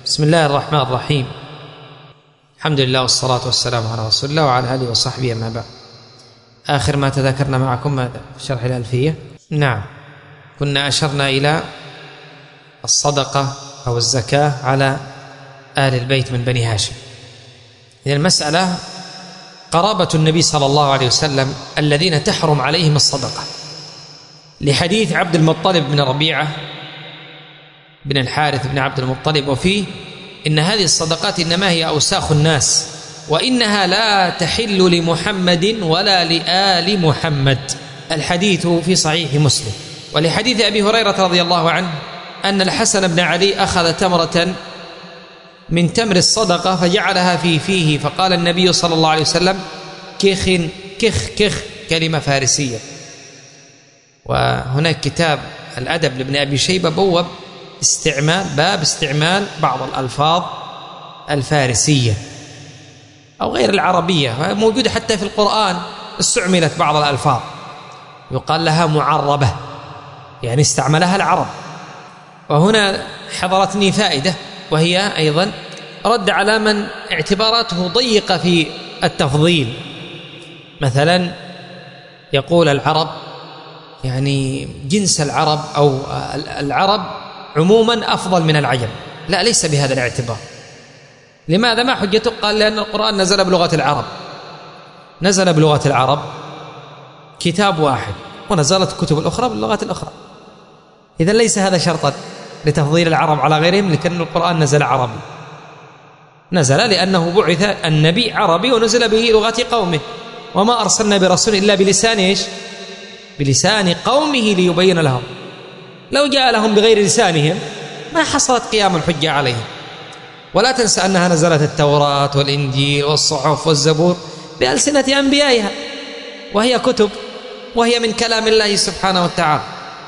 بسم الله الرحمن الرحيم. الحمد لله والصلاة والسلام على رسول الله وعلى آله وصحبه، أما بعد. آخر ما تذكرنا معكم ماذا؟ شرح الألفية. نعم، كنا أشرنا إلى الصدقة أو الزكاة على آل البيت من بني هاشم. إذن المسألة قرابة النبي صلى الله عليه وسلم الذين تحرم عليهم الصدقة، لحديث عبد المطلب بن ربيعة بن الحارث بن عبد المطلب، وفيه إن هذه الصدقات إنما هي أوساخ الناس، وإنها لا تحل لمحمد ولا لآل محمد. الحديث في صحيح مسلم. ولحديث أبي هريرة رضي الله عنه أن الحسن بن علي أخذ تمرة من تمر الصدقة فجعلها في فيه، فقال النبي صلى الله عليه وسلم: كخ كخ كخ، كلمة فارسية. وهناك كتاب الأدب لابن أبي شيبة بوب باب استعمال بعض الألفاظ الفارسية أو غير العربية، موجودة حتى في القرآن. استعملت بعض الألفاظ يقال لها معربة، يعني استعملها العرب. وهنا حضرتني فائدة، وهي أيضا رد على من اعتباراته ضيقة في التفضيل. مثلا يقول العرب يعني جنس العرب أو العرب عموما أفضل من العجم. لا، ليس بهذا الاعتبار. لماذا؟ ما حجته؟ قال لأن القرآن نزل بلغة العرب، نزل بلغة العرب كتاب واحد، ونزلت الكتب الأخرى باللغات الأخرى. إذن ليس هذا شرطا لتفضيل العرب على غيرهم، لكن القرآن نزل عربي، نزل لأنه بعث النبي عربي ونزل به لغة قومه، وما أرسلنا برسول إلا بلسان إيش؟ بلسان قومه ليبين لهم. لو جاء لهم بغير لسانهم ما حصلت قيام الحجة عليهم. ولا تنسى أنها نزلت التوراة والإنجيل والصحف والزبور بألسنة أنبيائها، وهي كتب، وهي من كلام الله سبحانه وتعالى.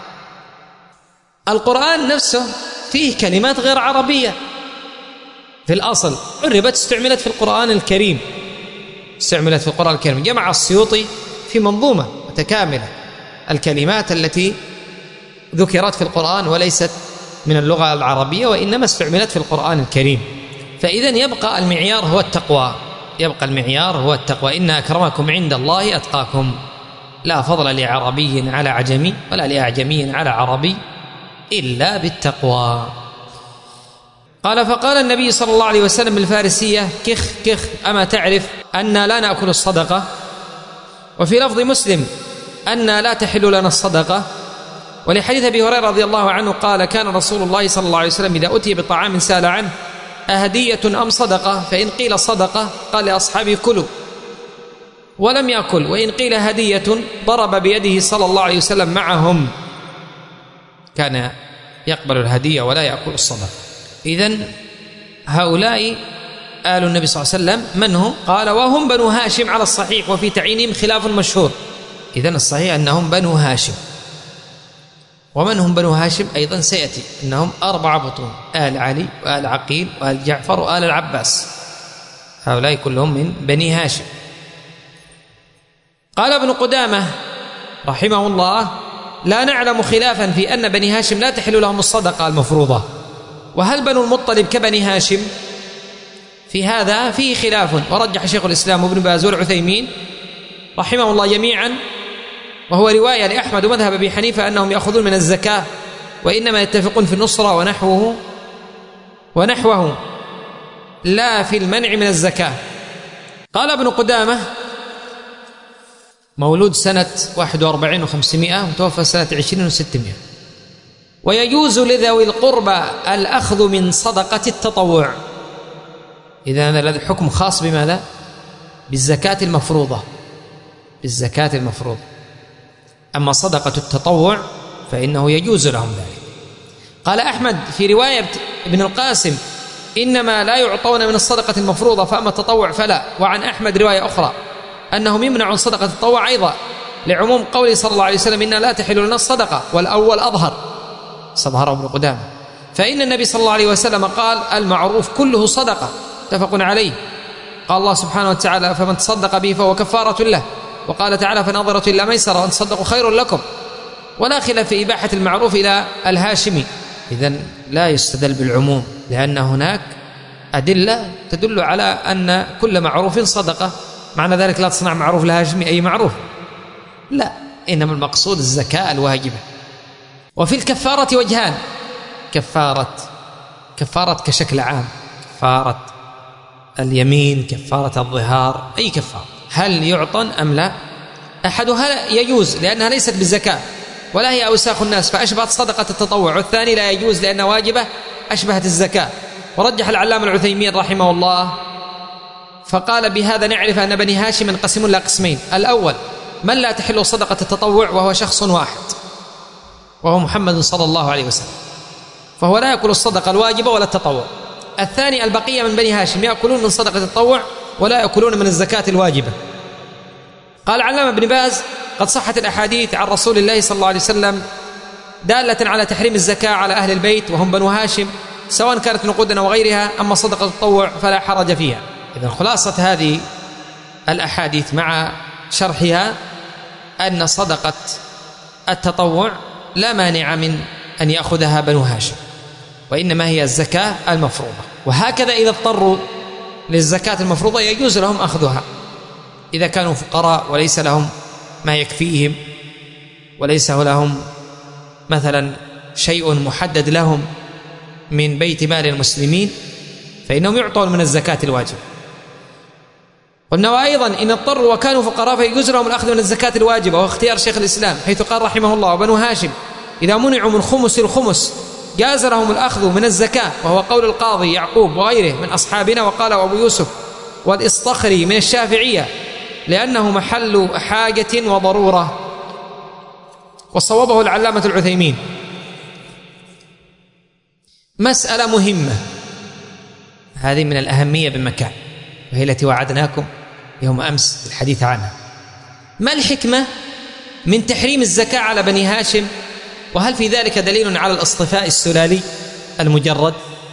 القرآن نفسه فيه كلمات غير عربية في الأصل، عربت استعملت في القرآن الكريم، استعملت في القرآن الكريم. جمع السيوطي في منظومة متكاملة الكلمات التي ذكرت في القرآن وليست من اللغة العربية، وإنما استعملت في القرآن الكريم. فإذن يبقى المعيار هو التقوى، يبقى المعيار هو التقوى. إن أكرمكم عند الله أتقاكم، لا فضل لعربي على عجمي ولا لأعجمي على عربي إلا بالتقوى. قال: فقال النبي صلى الله عليه وسلم بالفارسية: كخ كخ، أما تعرف أننا لا نأكل الصدقة؟ وفي لفظ مسلم: أننا لا تحل لنا الصدقة. ولحديث أبي هريرة رضي الله عنه قال: كان رسول الله صلى الله عليه وسلم إذا أتي بطعام سأل عنه: أهدية أم صدقة؟ فإن قيل صدقة قال لأصحابه: كلوا، ولم يأكل. وإن قيل هدية ضرب بيده صلى الله عليه وسلم معهم، كان يقبل الهدية ولا يأكل الصدقة. إذن هؤلاء آل النبي صلى الله عليه وسلم من هم؟ قال: وهم بنو هاشم على الصحيح، وفي تعيينهم خلاف مشهور. إذن الصحيح أنهم بنو هاشم. ومن هم بنو هاشم أيضا سيأتي أنهم 4 بطون: آل علي وآل عقيل وآل جعفر وآل العباس، هؤلاء كلهم من بني هاشم. قال ابن قدامة رحمه الله: لا نعلم خلافا في أن بني هاشم لا تحل لهم الصدقة المفروضة. وهل بنو المطلب كبني هاشم؟ في هذا فيه خلاف، ورجح شيخ الإسلام وابن باز والعثيمين رحمه الله جميعا، وهو رواية لأحمد ومذهب أبي حنيفة أنهم يأخذون من الزكاة، وإنما يتفقون في النصرة ونحوه لا في المنع من الزكاة. قال ابن قدامة: مولود سنة 41 و500، وتوفى سنة 20 و600. ويجوز لذوي القربى الأخذ من صدقة التطوع. إذا هذا الحكم خاص بماذا؟ بالزكاة المفروضة، بالزكاة المفروضة. أما صدقة التطوع فإنه يجوز لهم ذلك. قال أحمد في رواية ابن القاسم: إنما لا يعطون من الصدقة المفروضة، فأما التطوع فلا. وعن أحمد رواية أخرى أنهم يمنعون صدقة التطوع أيضا، لعموم قوله صلى الله عليه وسلم: إن لا تحل لنا الصدقة. والأول أظهر، استظهره ابن قدامة، فإن النبي صلى الله عليه وسلم قال: المعروف كله صدقة، متفق عليه. قال الله سبحانه وتعالى: فمن تصدق به فهو كفارة له. وقال تعالى: فنظرة إلى ميسرة وأن تصدقوا خير لكم. ولا خلاف في إباحة المعروف إلى الهاشمي. إذن لا يستدل بالعموم، لأن هناك أدلة تدل على أن كل معروف صدقة. معنى ذلك لا تصنع معروف الهاشمي أي معروف، لا، إنما المقصود الزكاة الواجبة. وفي الكفارة وجهان: كفارة كشكل عام، كفارة اليمين، كفارة الظهار، أي كفارة، هل يعطن أم لا؟ أحدها يجوز لأنها ليست بالزكاة ولا هي أوساخ الناس فأشبهت صدقة التطوع، والثاني لا يجوز لأنها واجبة أشبهت الزكاة. ورجح العلامة العثيمين رحمه الله فقال: بهذا نعرف أن بني هاشم ينقسمون إلى قسمين: الأول من لا تحل صدقة التطوع وهو شخص واحد وهو محمد صلى الله عليه وسلم، فهو لا يأكل الصدقة الواجبة ولا التطوع. الثاني البقية من بني هاشم يأكلون من صدقة التطوع ولا يأكلون من الزكاة الواجبة. قال علامة ابن باز: قد صحت الأحاديث عن رسول الله صلى الله عليه وسلم دالة على تحريم الزكاة على أهل البيت وهم بنو هاشم، سواء كانت نقودا أو غيرها، أما صدقة التطوع فلا حرج فيها. إذن خلاصة هذه الأحاديث مع شرحها أن صدقة التطوع لا مانع من أن يأخذها بنو هاشم، وإنما هي الزكاة المفروضة. وهكذا إذا اضطروا للزكاة المفروضة يجوز لهم أخذها إذا كانوا فقراء وليس لهم ما يكفيهم، وليس لهم مثلا شيء محدد لهم من بيت مال المسلمين، فإنهم يعطون من الزكاة الواجبة. قلنا وأيضا إن اضطروا وكانوا فقراء فيجوز لهم الأخذ من الزكاة الواجبة، واختيار شيخ الإسلام حيث قال رحمه الله: وبنو هاشم إذا منعوا من خمس الخمس جاز لهم الأخذ من الزكاة، وهو قول القاضي يعقوب وغيره من أصحابنا، وقال أبو يوسف والإصطخري من الشافعية لأنه محل حاجة وضرورة. وصوبه العلامة العثيمين. مسألة مهمة هذه من الأهمية بمكان، وهي التي وعدناكم يوم أمس الحديث عنها: ما الحكمة من تحريم الزكاة على بني هاشم؟ وهل في ذلك دليل على الاصطفاء السلالي المجرد؟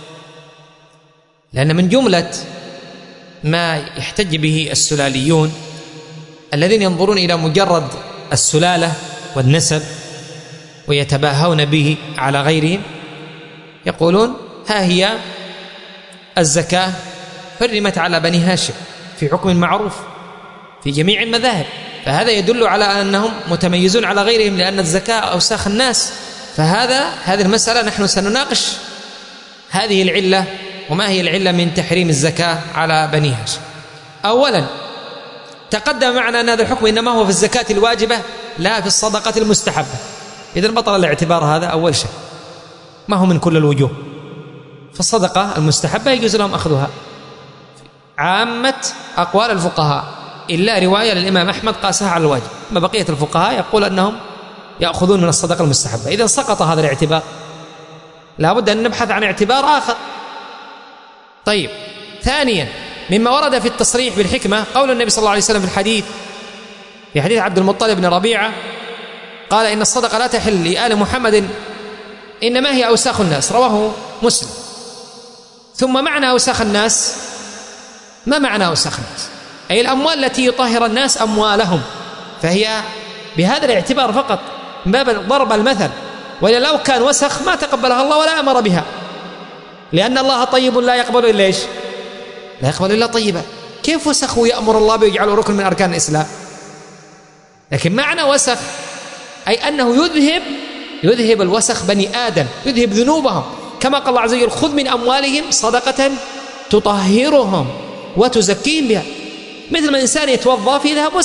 لأن من جملة ما يحتج به السلاليون الذين ينظرون إلى مجرد السلالة والنسب ويتباهون به على غيرهم، يقولون: ها هي الزكاة حرمت على بني هاشم في حكم معروف في جميع المذاهب، فهذا يدل على أنهم متميزون على غيرهم لأن الزكاة أوساخ الناس. هذه المسألة نحن سنناقش هذه العلة، وما هي العلة من تحريم الزكاة على بني هاشم. أولا تقدم معنا أن هذا الحكم إنما هو في الزكاة الواجبة لا في الصدقة المستحبة، إذن بطل الاعتبار هذا أول شيء، ما هو من كل الوجوه. فالصدقة المستحبة يجوز لهم أخذها عامة أقوال الفقهاء، إلا رواية للإمام أحمد قاسها على الواجب، ما بقية الفقهاء يقول أنهم يأخذون من الصدقة المستحبة. إذن سقط هذا الاعتبار، لا بد أن نبحث عن اعتبار آخر. طيب، ثانيا مما ورد في التصريح بالحكمة قول النبي صلى الله عليه وسلم في حديث عبد المطلب بن ربيعة قال: إن الصدقة لا تحل لآل محمد إنما هي أوساخ الناس، رواه مسلم. ثم معنى أوساخ الناس، ما معنى أوساخ الناس؟ أي الأموال التي يطهر الناس أموالهم، فهي بهذا الاعتبار فقط من باب ضرب المثل، وإلا لو كان وسخ ما تقبلها الله ولا أمر بها، لأن الله طيب لا يقبل إلا إيش؟ لا يقبل إلا طيبا. كيف وسخ ويأمر الله بيجعله ركن من أركان الإسلام؟ لكن معنى وسخ أي أنه يذهب الوسخ بني آدم، يذهب ذنوبهم، كما قال الله عز وجل: خذ من أموالهم صدقة تطهرهم وتزكيهم بها. مثل ما إنسان يتوضأ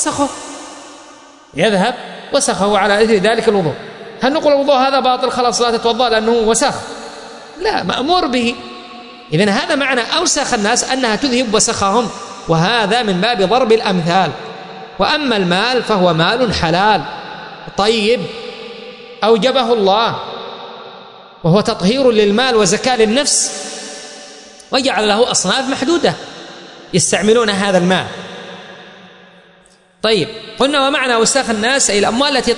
يذهب وسخه على إثر ذلك الوضوء. هل نقول الوضوء هذا باطل خلاص لا تتوضأ لأنه وسخ؟ لا، مأمور به. إذن هذا معنى أوسخ الناس أنها تذهب وسخهم، وهذا من باب ضرب الأمثال. وأما المال فهو مال حلال طيب أوجبه الله، وهو تطهير للمال وزكاة للنفس، وجعل له أصناف محدودة يستعملون هذا المال. طيب، قلنا ومعنى أوساخ الناس أي الأموال التي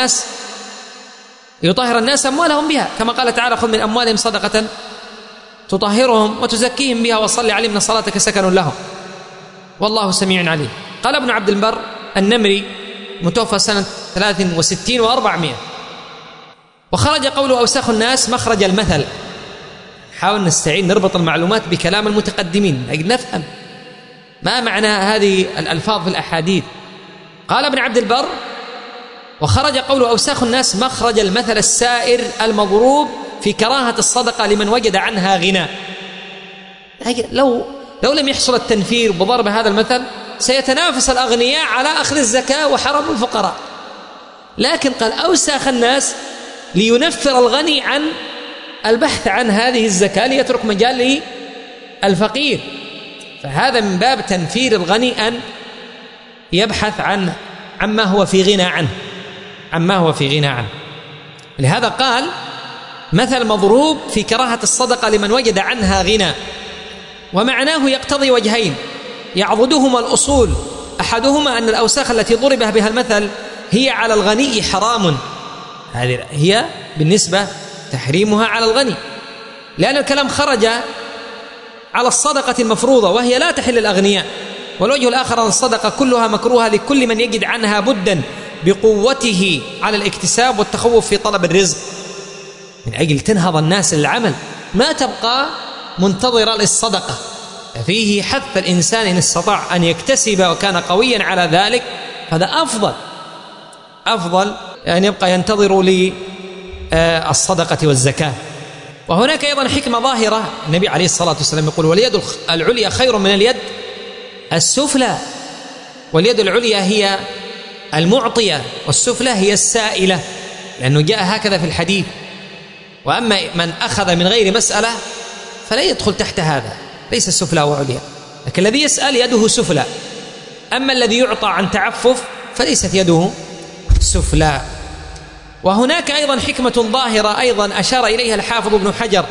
يطهر الناس أموالهم بها، كما قال تعالى: خذ من أموالهم صدقة تطهرهم وتزكيهم بها وصل عليهم إن صلاتك سكن لهم والله سميع عليم. قال ابن عبد البر النمري متوفى سنة 63 و400: وخرج قوله أوساخ الناس مخرج المثل، حاول نستعين نربط المعلومات بكلام المتقدمين نفهم ما معنى هذه الألفاظ في الأحاديث. قال ابن عبد البر: وخرج قول أوساخ الناس مخرج المثل السائر المضروب في كراهة الصدقة لمن وجد عنها غنى. لو لم يحصل التنفير بضرب هذا المثل سيتنافس الأغنياء على أخذ الزكاة وحرم الفقراء، لكن قال أوساخ الناس لينفر الغني عن البحث عن هذه الزكاة ليترك مجال للفقير، فهذا من باب تنفير الغني أن يبحث عما هو في غنى عنه. لهذا قال مثل مضروب في كراهة الصدقة لمن وجد عنها غنى، ومعناه يقتضي وجهين يعضدهما الأصول. أحدهما أن الأوساخ التي ضرب بها المثل هي على الغني حرام، هذه هي بالنسبة تحريمها على الغني، لأن الكلام خرج على الصدقة المفروضة وهي لا تحل الأغنياء. والوجه الآخر أن الصدقة كلها مكروهة لكل من يجد عنها بدا بقوته على الاكتساب والتخوف في طلب الرزق، من أجل تنهض الناس للعمل ما تبقى منتظرة للصدقة. فيه حث الإنسان إن استطاع أن يكتسب وكان قويا على ذلك، هذا أفضل أن يبقى ينتظر للصدقة والزكاة. وهناك أيضا حكمة ظاهرة، النبي عليه الصلاة والسلام يقول: واليد العليا خير من اليد السفلى. واليد العليا هي المعطية والسفلى هي السائلة، لأنه جاء هكذا في الحديث. وأما من أخذ من غير مسألة فلا يدخل تحت هذا، ليس سفلى وعليا، لكن الذي يسأل يده سفلى، أما الذي يعطى عن تعفف فليست يده سفلى. وهناك أيضا حكمة ظاهرة أيضا أشار إليها الحافظ ابن حجر: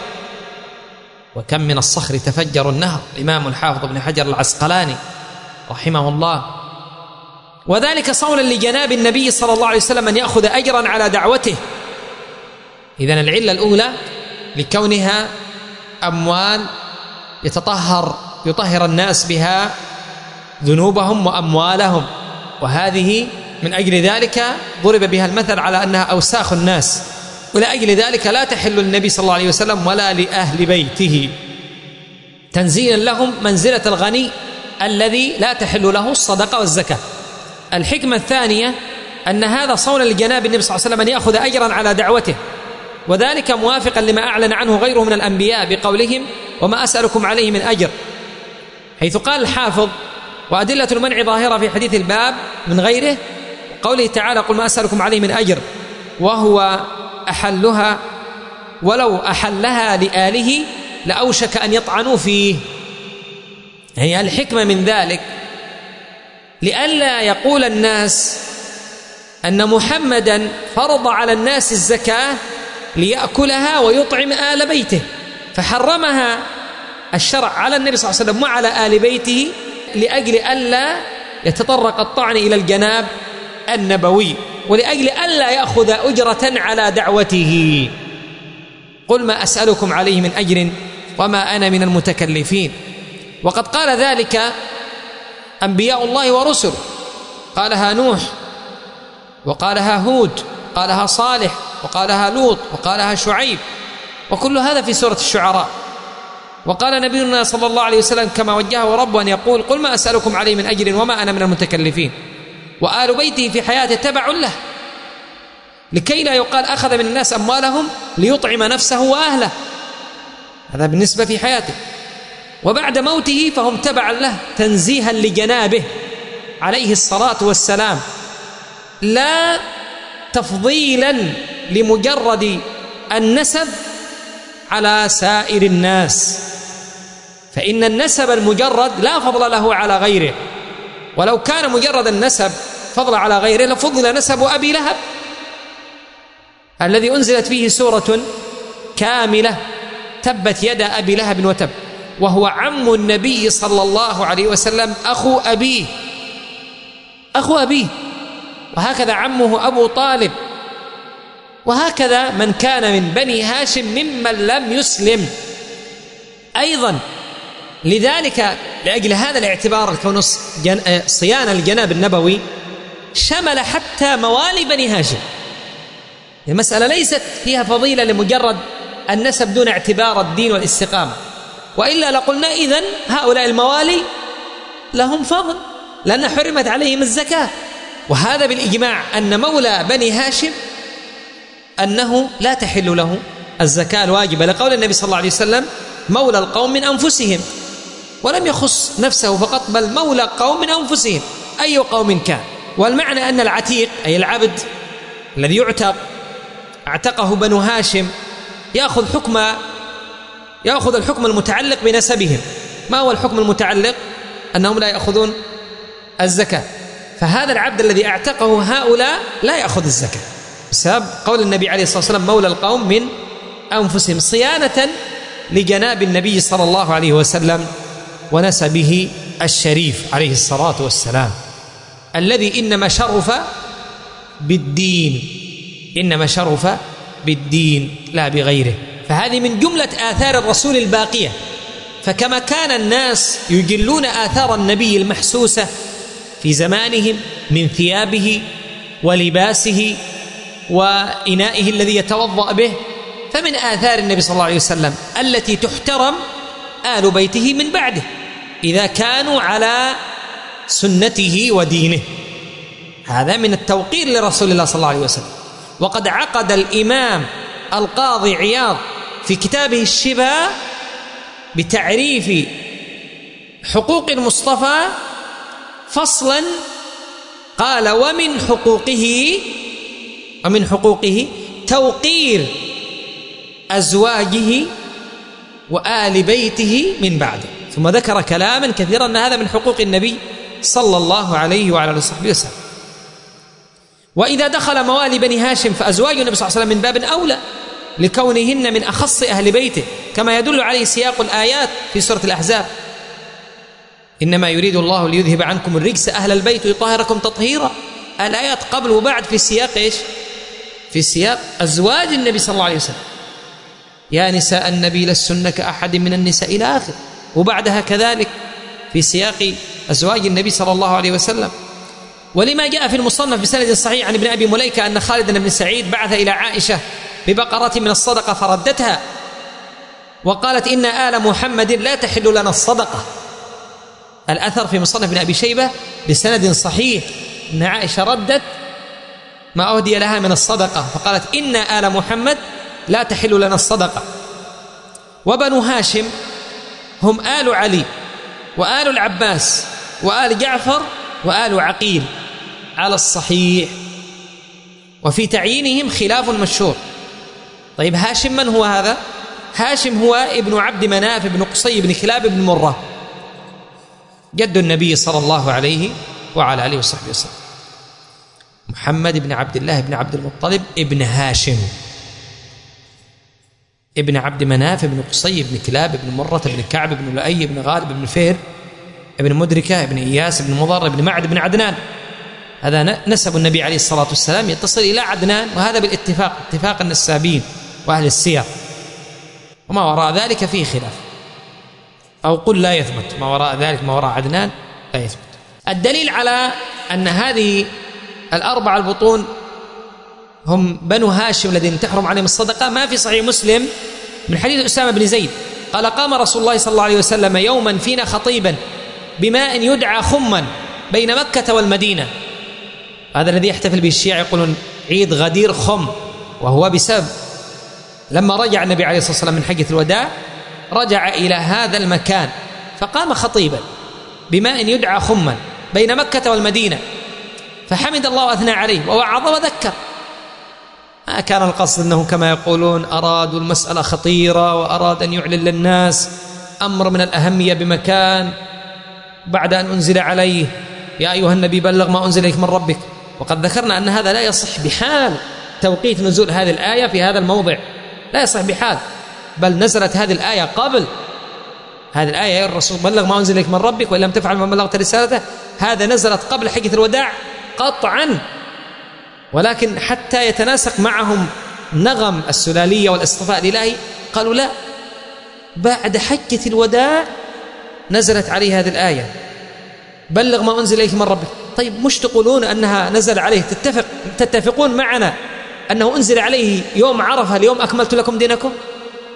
وكم من الصخر تفجر النهر، الإمام الحافظ ابن حجر العسقلاني رحمه الله، وذلك صولا لجناب النبي صلى الله عليه وسلم أن يأخذ أجرا على دعوته. إذن العلة الأولى لكونها أموال يطهر الناس بها ذنوبهم وأموالهم، وهذه من أجل ذلك ضرب بها المثل على أنها أوساخ الناس، ولأجل ذلك لا تحل للنبي صلى الله عليه وسلم ولا لأهل بيته، تنزيلا لهم منزلة الغني الذي لا تحل له الصدقة والزكاة. الحكمة الثانية أن هذا صولا لجناب النبي صلى الله عليه وسلم أن يأخذ أجرا على دعوته، وذلك موافقا لما أعلن عنه غيره من الأنبياء بقولهم: وما أسألكم عليه من أجر، حيث قال الحافظ: وأدلة المنع ظاهرة في حديث الباب من غيره، قوله تعالى: قل ما أسألكم عليه من أجر، وهو أحلها ولو أحلها لآله لأوشك أن يطعنوا فيه. يعني الحكمة من ذلك لئلا يقول الناس أن محمدا فرض على الناس الزكاة ليأكلها ويطعم آل بيته، فحرمها الشرع على النبي صلى الله عليه وسلم وعلى آل بيته لأجل ألا يتطرق الطعن إلى الجناب النبوي، ولأجل ألا يأخذ أجرة على دعوته. قل ما أسألكم عليه من أجر وما أنا من المتكلفين. وقد قال ذلك أنبياء الله ورسل، قالها نوح، وقالها هود، قالها صالح، وقالها لوط، وقالها شعيب، وكل هذا في سورة الشعراء. وقال نبينا صلى الله عليه وسلم كما وجهه ربه أن يقول: قل ما أسألكم عليه من أجر وما أنا من المتكلفين. وآل بيته في حياته تبع له، لكي لا يقال أخذ من الناس أموالهم ليطعم نفسه وأهله، هذا بالنسبة في حياته. وبعد موته فهم تبعا له تنزيها لجنابه عليه الصلاة والسلام، لا تفضيلا لمجرد النسب على سائر الناس، فإن النسب المجرد لا فضل له على غيره، ولو كان مجرد النسب فضل على غيره لفضل نسب أبي لهب الذي أنزلت فيه سورة كاملة: تبت يد أبي لهب وتب، وهو عم النبي صلى الله عليه وسلم أخو أبيه، وهكذا عمه أبو طالب، وهكذا من كان من بني هاشم ممن لم يسلم أيضا. لذلك لأجل هذا الاعتبار كون صيانة الجناب النبوي شمل حتى موالي بني هاشم. المسألة ليست فيها فضيلة لمجرد النسب دون اعتبار الدين والاستقامة، وإلا لقلنا إذن هؤلاء الموالي لهم فضل لأن حرمت عليهم الزكاة. وهذا بالإجماع أن مولى بني هاشم أنه لا تحل له الزكاة الواجبة، لقول النبي صلى الله عليه وسلم مولى القوم من أنفسهم، ولم يخص نفسه فقط بل مولى قوم من أنفسهم أي قوم كان. والمعنى أن العتيق أي العبد الذي يعتق اعتقه بنو هاشم يأخذ الحكم المتعلق بنسبهم. ما هو الحكم المتعلق؟ أنهم لا يأخذون الزكاة، فهذا العبد الذي اعتقه هؤلاء لا يأخذ الزكاة بسبب قول النبي عليه الصلاة والسلام مولى القوم من أنفسهم، صيانة لجناب النبي صلى الله عليه وسلم ونسبه الشريف عليه الصلاة والسلام، الذي إنما شرف بالدين لا بغيره. فهذه من جملة آثار الرسول الباقية. فكما كان الناس يجلون آثار النبي المحسوسة في زمانهم من ثيابه ولباسه وإنائه الذي يتوضأ به، فمن آثار النبي صلى الله عليه وسلم التي تحترم آل بيته من بعده إذا كانوا على سنته ودينه. هذا من التوقير لرسول الله صلى الله عليه وسلم. وقد عقد الإمام القاضي عياض في كتابه الشفاء بتعريف حقوق المصطفى فصلا قال ومن حقوقه توقير أزواجه وآل بيته من بعده، ثم ذكر كلاما كثيرا أن هذا من حقوق النبي صلى الله عليه وعلى آله وصحبه وسلم. وإذا دخل موالي بني هاشم فأزواج النبي صلى الله عليه وسلم من باب أولى لكونهن من أخص أهل بيته، كما يدل عليه سياق الآيات في سورة الأحزاب: إنما يريد الله ليذهب عنكم الرجس أهل البيت ويطهركم تطهيرا. الآيات قبل وبعد في سياق إيش؟ في سياق أزواج النبي صلى الله عليه وسلم: يا نساء النبي لستن كأحد من النساء إلى آخر. وبعدها كذلك في سياق أزواج النبي صلى الله عليه وسلم. ولما جاء في المصنف بسند صحيح عن ابن أبي مليكة أن خالد بن سعيد بعث إلى عائشة ببقرة من الصدقة فردتها وقالت إن آل محمد لا تحل لنا الصدقة. الأثر في مصنف ابن أبي شيبة بسند صحيح أن عائشة ردت ما أهدي لها من الصدقة فقالت إن آل محمد لا تحل لنا الصدقة. وبنو هاشم هم آل علي وآل العباس وآل جعفر وآل عقيل على الصحيح، وفي تعيينهم خلاف مشهور. طيب هاشم من هو هذا؟ هاشم هو ابن عبد مناف بن قصي بن كلاب بن مرة، جد النبي صلى الله عليه وعلى آله وصحبه وسلم، محمد بن عبد الله بن عبد المطلب ابن هاشم ابن عبد مناف بن قصي بن كلاب بن مرة بن كعب بن لؤي بن غالب بن فهر ابن مدركة ابن إياس ابن مضر ابن معد بن عدنان. هذا نسب النبي عليه الصلاة والسلام يتصل إلى عدنان، وهذا بالاتفاق اتفاق النسابين وأهل السير. وما وراء ذلك فيه خلاف، أو قل لا يثبت ما وراء ذلك، ما وراء عدنان لا يثبت. الدليل على أن هذه الأربعة البطون هم بنو هاشم الذين تحرم عليهم الصدقة ما في صحيح مسلم من حديث أسامة بن زيد قال: قام رسول الله صلى الله عليه وسلم يوما فينا خطيبا بماء يدعى خما بين مكة والمدينة. هذا الذي يحتفل به الشيعة، يقولون عيد غدير خم، وهو بسبب لما رجع النبي عليه الصلاة والسلام من حجة الوداع رجع إلى هذا المكان فقام خطيبا بماء يدعى خما بين مكة والمدينة، فحمد الله وأثنى عليه ووعظ وذكر. ما كان القصد أنه كما يقولون أرادوا المسألة خطيرة وأراد أن يعلن للناس أمر من الأهمية بمكان بعد أن أنزل عليه: يا أيها النبي بلغ ما أنزل إليك من ربك. وقد ذكرنا أن هذا لا يصح بحال توقيت نزول هذه الآية في هذا الموضع، لا يصح بحال، بل نزلت هذه الآية قبل هذه الآية: يا الرسول بلغ ما أنزل إليك من ربك وإن لم تفعل ما بلغت رسالته. هذا نزلت قبل حجة الوداع قطعا، ولكن حتى يتناسق معهم نغم السلالية والاصطفاء الإلهي قالوا لا، بعد حجة الوداع نزلت عليه هذه الآية: بلغ ما أنزل إليك من ربك. طيب مش تقولون أنها نزل عليه؟ تتفقون معنا أنه أنزل عليه يوم عرفة اليوم أكملت لكم دينكم؟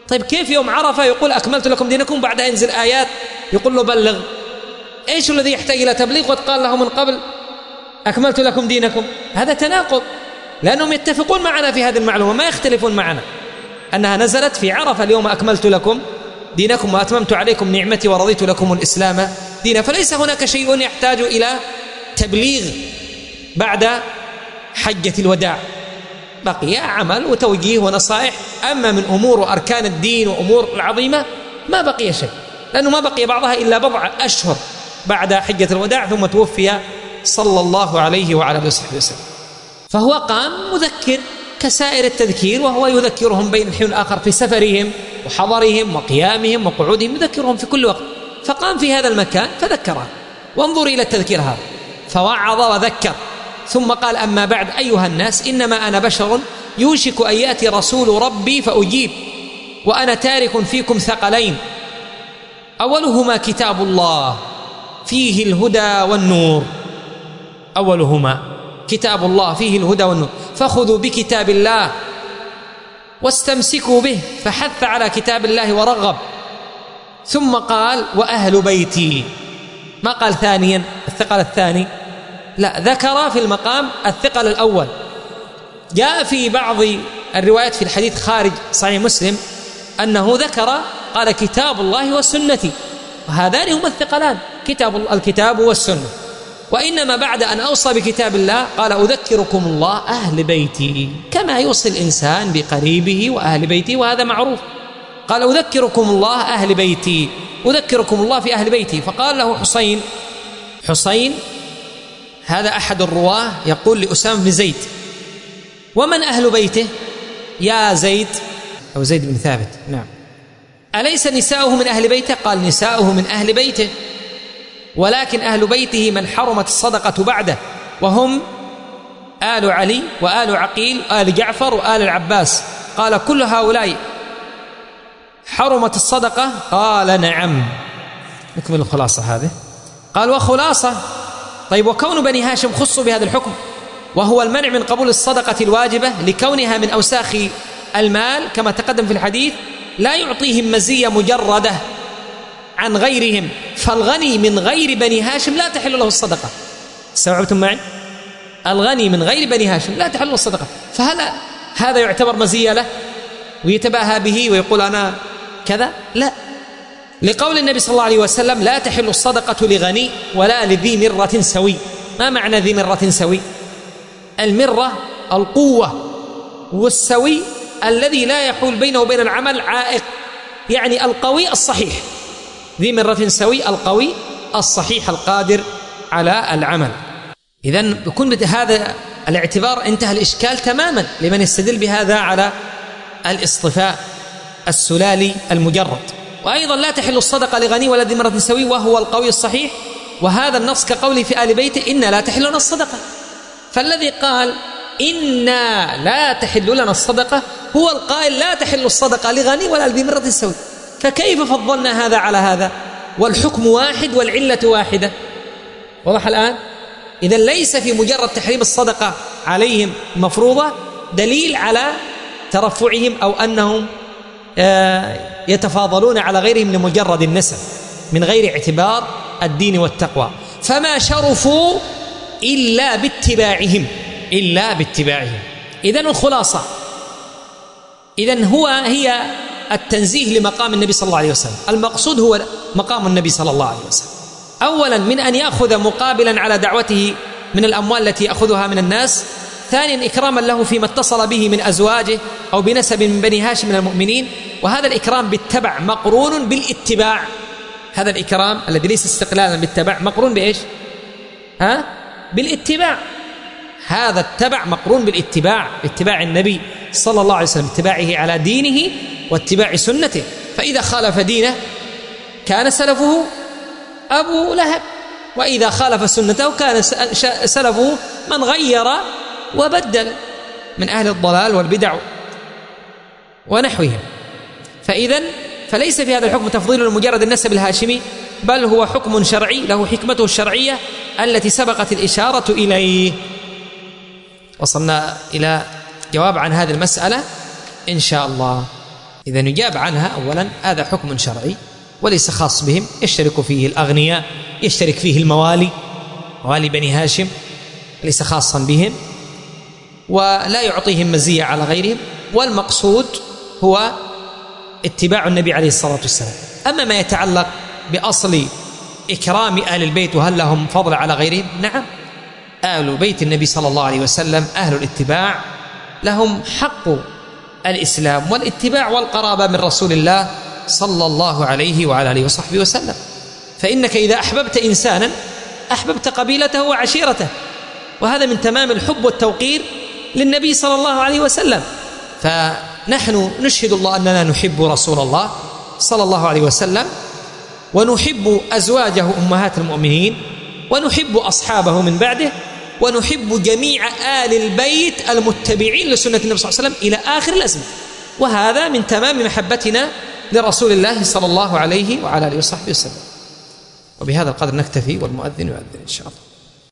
طيب كيف يوم عرفة يقول أكملت لكم دينكم بعدها ينزل آيات يقول له بلغ؟ إيش الذي يحتاج إلى تبليغ وقد قال له من قبل أكملت لكم دينكم؟ هذا تناقض، لأنهم يتفقون معنا في هذه المعلومة، ما يختلفون معنا أنها نزلت في عرفة اليوم أكملت لكم دينكم وأتممت عليكم نعمتي ورضيت لكم الإسلام دينا. فليس هناك شيء يحتاج إلى تبليغ بعد حجة الوداع، بقي عمل وتوجيه ونصائح. أما من أمور وأركان الدين وأمور العظيمة ما بقي شيء، لأنه ما بقي بعضها إلا بضع أشهر بعد حجة الوداع، ثم توفي صلى الله عليه وعلى آله وصحبه وسلم. فهو قام مذكر كسائر التذكير، وهو يذكرهم بين الحين والآخر في سفرهم وحضرهم وقيامهم وقعودهم، يذكرهم في كل وقت. فقام في هذا المكان فذكرها، وانظر إلى التذكير هذا، فوعظ وذكر، ثم قال أما بعد أيها الناس إنما أنا بشر يوشك أن يأتي رسول ربي فأجيب، وأنا تارك فيكم ثقلين، أولهما كتاب الله فيه الهدى والنور، أولهما كتاب الله فيه الهدى والنور، فخذوا بكتاب الله واستمسكوا به، فحث على كتاب الله ورغب. ثم قال وأهل بيتي، ما قال ثانيا الثقل الثاني، لا، ذكر في المقام الثقل الأول. جاء في بعض الروايات في الحديث خارج صحيح مسلم أنه ذكر قال كتاب الله وسنتي، وهذان هما الثقلان، الكتاب والسنة. وإنما بعد أن أوصى بكتاب الله قال أذكركم الله أهل بيتي، كما يوصي الإنسان بقريبه وأهل بيته، وهذا معروف. قال أذكركم الله أهل بيتي، أذكركم الله في أهل بيتي. فقال له حسين هذا أحد الرواه يقول لأسامة بن زيد ومن أهل بيته يا زيد، أو زيد بن ثابت، نعم، أليس نساؤه من أهل بيته؟ قال نساؤه من أهل بيته، ولكن أهل بيته من حرمت الصدقة بعده، وهم آل علي وآل عقيل آل جعفر وآل العباس. قال كل هؤلاء حرمت الصدقة؟ قال نعم. نكمل الخلاصة هذه. قال وخلاصة، طيب وكون بني هاشم خصوا بهذا الحكم وهو المنع من قبول الصدقة الواجبة لكونها من أوساخ المال كما تقدم في الحديث، لا يعطيهم مزية مجردة عن غيرهم، فالغني من غير بني هاشم لا تحل له الصدقة. استوعبتم معي؟ الغني من غير بني هاشم لا تحل له الصدقة، فهل هذا يعتبر مزية له ويتباهى به ويقول أنا كذا؟ لا، لقول النبي صلى الله عليه وسلم لا تحل الصدقة لغني ولا لذي مرة سوي. ما معنى ذي مرة سوي؟ المرة القوة، والسوي الذي لا يحول بينه وبين العمل عائق، يعني القوي الصحيح. ذي مرة سوي القوي الصحيح القادر على العمل. إذن بكون بهذا الاعتبار انتهى الإشكال تماما لمن يستدل بهذا على الاصطفاء السلالي المجرد. وأيضا لا تحل الصدقة لغني ولا ذي مرة سوي وهو القوي الصحيح، وهذا النص كقوله في آل بيته إنا لا تحل لنا الصدقة. فالذي قال إنا لا تحل لنا الصدقة هو القائل لا تحل الصدقة لغني ولا ذي مرة سوي، فكيف فضلنا هذا على هذا والحكم واحد والعلة واحدة؟ واضح الآن؟ إذن ليس في مجرد تحريم الصدقة عليهم مفروضة دليل على ترفعهم أو أنهم يتفاضلون على غيرهم لمجرد النسب من غير اعتبار الدين والتقوى، فما شرفوا إلا باتباعهم إذن الخلاصة، إذن هي التنزيه لمقام النبي صلى الله عليه وسلم. المقصود هو مقام النبي صلى الله عليه وسلم، أولا من أن يأخذ مقابلا على دعوته من الأموال التي يأخذها من الناس، ثانيا إكراما له فيما اتصل به من أزواجه أو بنسب من بني هاشم من المؤمنين، وهذا الإكرام بالتبع مقرون بالاتباع. هذا الإكرام الذي ليس استقلالا بالتبع مقرون بإيش؟ بالاتباع. هذا التبع مقرون بالاتباع، اتباع النبي صلى الله عليه وسلم، اتباعه على دينه واتباع سنته. فإذا خالف دينه كان سلفه أبو لهب، وإذا خالف سنته كان سلفه من غير وبدل من أهل الضلال والبدع ونحوهم. فليس في هذا الحكم تفضيل لمجرد النسب الهاشمي، بل هو حكم شرعي له حكمته الشرعية التي سبقت الإشارة إليه. وصلنا إلى جواب عن هذه المسألة إن شاء الله. إذا يجاب عنها أولا هذا حكم شرعي وليس خاص بهم، يشترك فيه الأغنياء، يشترك فيه الموالي، موالي بني هاشم، ليس خاصا بهم ولا يعطيهم مزية على غيرهم، والمقصود هو اتباع النبي عليه الصلاة والسلام. أما ما يتعلق بأصل إكرام أهل البيت وهل لهم فضل على غيرهم، نعم، أهل بيت النبي صلى الله عليه وسلم أهل الاتباع، لهم حق الإسلام والاتباع والقرابة من رسول الله صلى الله عليه وعلى آله وصحبه وسلم. فإنك إذا أحببت إنسانا أحببت قبيلته وعشيرته، وهذا من تمام الحب والتوقير للنبي صلى الله عليه وسلم. فنحن نشهد الله أننا نحب رسول الله صلى الله عليه وسلم، ونحب أزواجه أمهات المؤمنين، ونحب أصحابه من بعده، ونحب جميع آل البيت المتبعين لسنة النبي صلى الله عليه وسلم إلى آخر الأزمة، وهذا من تمام محبتنا لرسول الله صلى الله عليه وعلى آله وصحبه وسلم. وبهذا القدر نكتفي، والمؤذن يؤذن إن شاء الله.